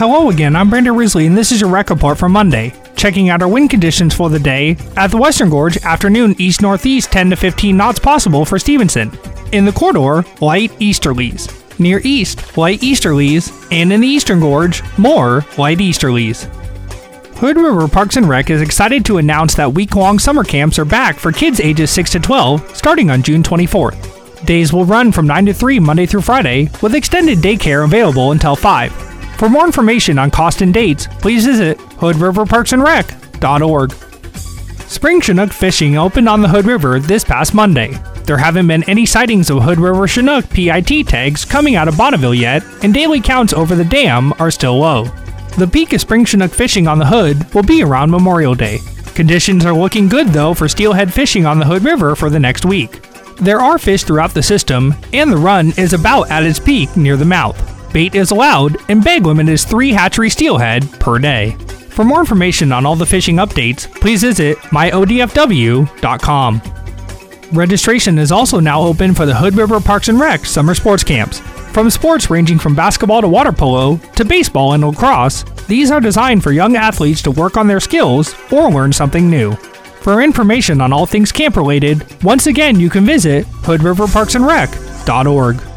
Hello again, I'm Brandon Risley, and this is your rec report for Monday. Checking out our wind conditions for the day. At the Western Gorge, afternoon east-northeast 10 to 15 knots possible for Stevenson. In the corridor, light easterlies. Near east, light easterlies, and in the Eastern Gorge, more light easterlies. Hood River Parks and Rec is excited to announce that week-long summer camps are back for kids ages 6 to 12, starting on June 24th. Days will run from 9 to 3 Monday through Friday, with extended daycare available until 5. For more information on cost and dates, please visit hoodriverparksandrec.org. Spring Chinook fishing opened on the Hood River this past Monday. There haven't been any sightings of Hood River Chinook PIT tags coming out of Bonneville yet, and daily counts over the dam are still low. The peak of spring Chinook fishing on the Hood will be around Memorial Day. Conditions are looking good though for steelhead fishing on the Hood River for the next week. There are fish throughout the system, and the run is about at its peak near the mouth. Bait is allowed, and bag limit is 3 hatchery steelhead per day. For more information on all the fishing updates, please visit myodfw.com. Registration is also now open for the Hood River Parks and Rec summer sports camps. From sports ranging from basketball to water polo to baseball and lacrosse, these are designed for young athletes to work on their skills or learn something new. For information on all things camp related, once again you can visit hoodriverparksandrec.org.